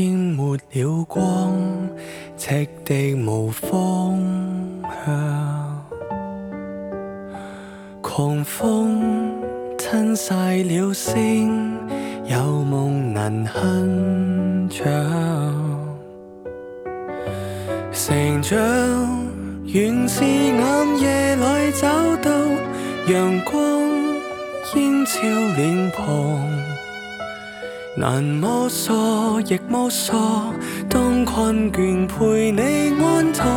經沒了光，赤地無方向。狂風吞晒了星，有夢能哼唱。成長原是暗夜裏找到陽光映照臉龐，難摸索亦摸索，當困倦陪你安躺。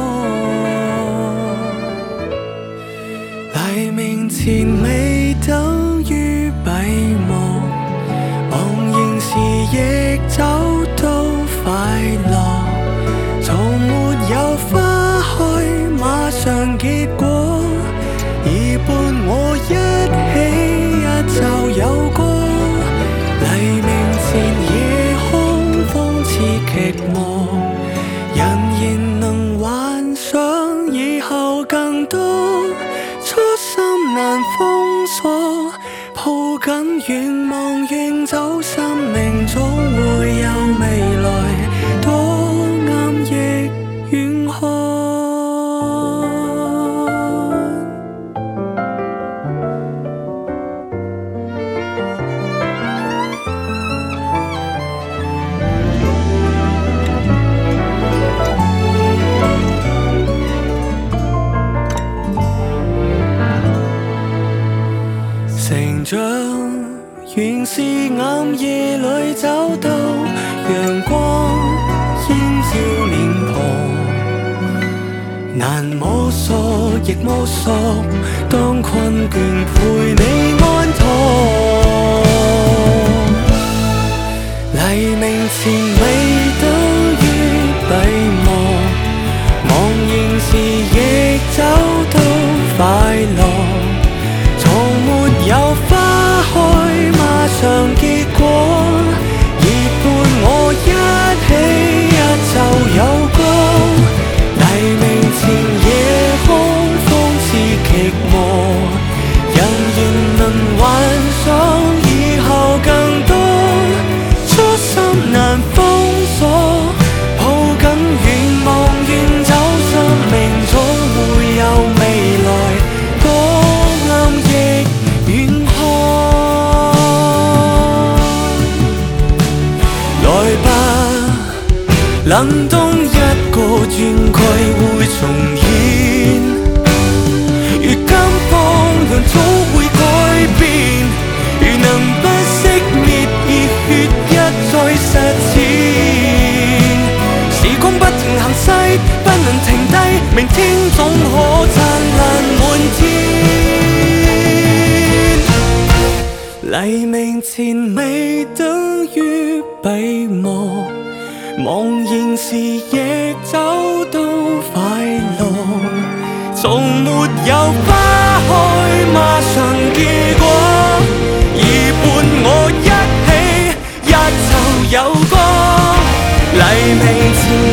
黎明前未等於閉幕，茫然時亦找到快樂。從沒有花開馬上結果，已伴我一起一晝有歌。黎明前夜空風似劇幕，人言能幻想以後更多，初心難封鎖，抱緊願望願走，生命總會有未來，多暗亦遠看。成長原是暗夜裏找到陽光映照臉龐，難摸索亦摸索，當困倦陪你安躺。黎明前未等於閉幕，茫然時亦找到快樂。有花開馬上結果，已伴我一起一晝有歌。黎明前夜空風似劇幕，人言能幻想以後更多，初心難封鎖，抱緊願望願走，生命總會有未來，多暗亦遠看。來吧，冷冬一個轉季會重現，如今方向早會改變，如能不熄滅熱血一再實踐，時光不停行駛，不能停低，明天總可燦爛滿天。黎明前未等於閉幕，茫然時亦找到快樂。從沒有花開馬上結果，已伴我一起一晝有歌。黎明前